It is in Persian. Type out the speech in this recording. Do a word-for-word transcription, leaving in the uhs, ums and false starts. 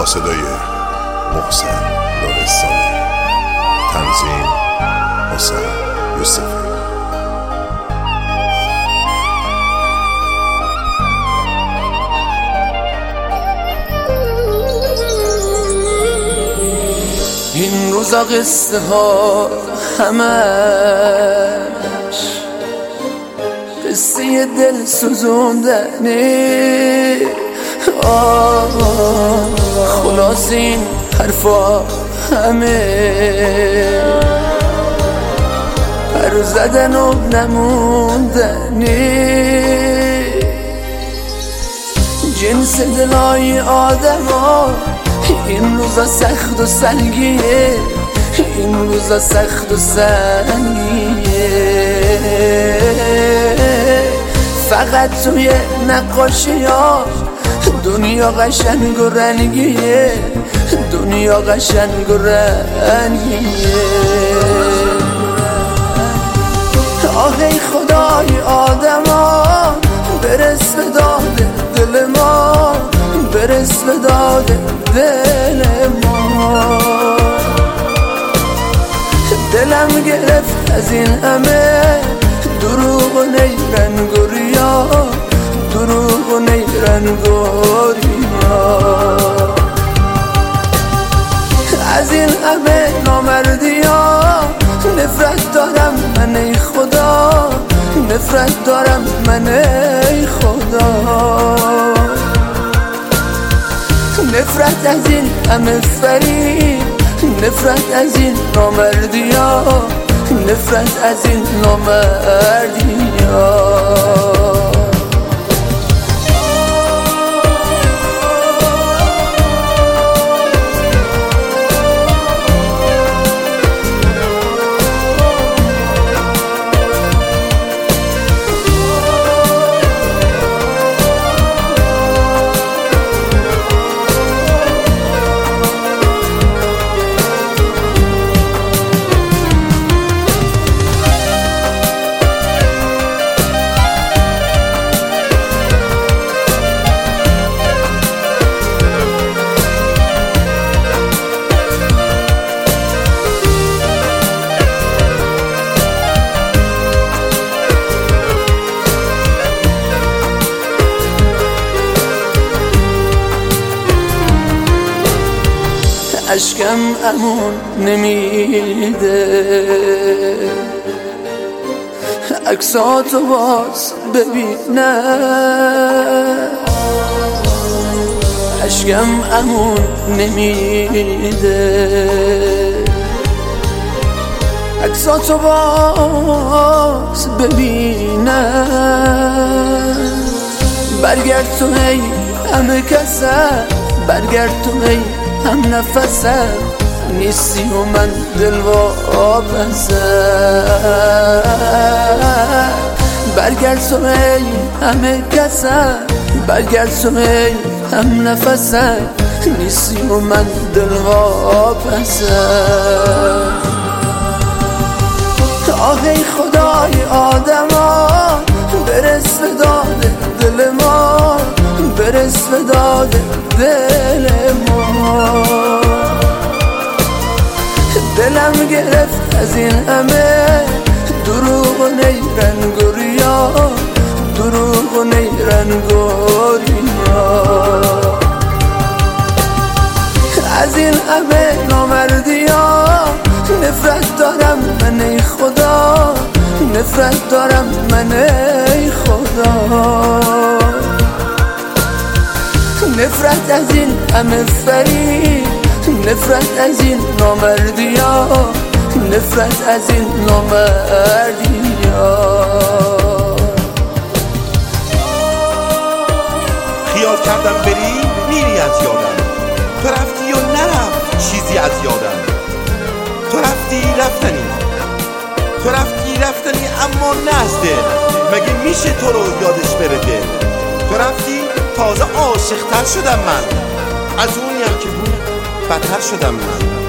صدای محسن لرستانی، تنظیم حسین یوسفی. این روزا قصه ها همش قصه دل سوزوندنه. خلاص این حرفا همه پر زدن و نموندنه. جنس دلای آدم ها این روزا سخت و سنگیه، این روزا سخت و سنگیه. فقط توی نقاشی ها دنیا قشنگ و رنگیه، دنیا قشنگ و رنگیه. آه ای خدای آدم ها برس به داد دل ما، برس به داد دل ما. دلم گرفت از این همه دروغ و نیرنگ و ریا، دروغ و نیرنگ و ریا. از این همه نامردی ها نفرت دارم من ای خدا، نفرت دارم من ای خدا. نفرت از این همه فریب، نفرت از این نامردی ها، نفرت از این نامردی ها. اشکم امون نمیده عکساتو باز ببینم. اشکم امون نمیده عکساتو باز ببینم. برگرد تو ای همه کسم، برگرد تو ای هم نفسم، نیستی و من دل واپسم. برگرد تو ای همه کسم، برگرد تو ای هم نفسم، نیستی و من دل واپسم. آه ای خدای آدم ها برس به داد دل ما، برس به داد دل ما. دلم گرفت از این همه دروغ و نیرنگ و ریا، دروغ و نیرنگ و ریا. از این همه نامردی ها نفرت دارم من ای خدا، نفرت دارم من ای خدا. نفرت از این همه فریب، نفرت از این نامردی ها، نفرت از این نامردی ها. خیال کردم بری میری از یادم، تو رفتی و نرفت چیزی از یادم. تو رفتی رفتنی، تو رفتی رفتنی اما نه از دل. مگه میشه تو رو یادش بره دل؟ تو رفتی تازه عاشق‌تر شدم من، از اونیم که بود بدتر شدم من.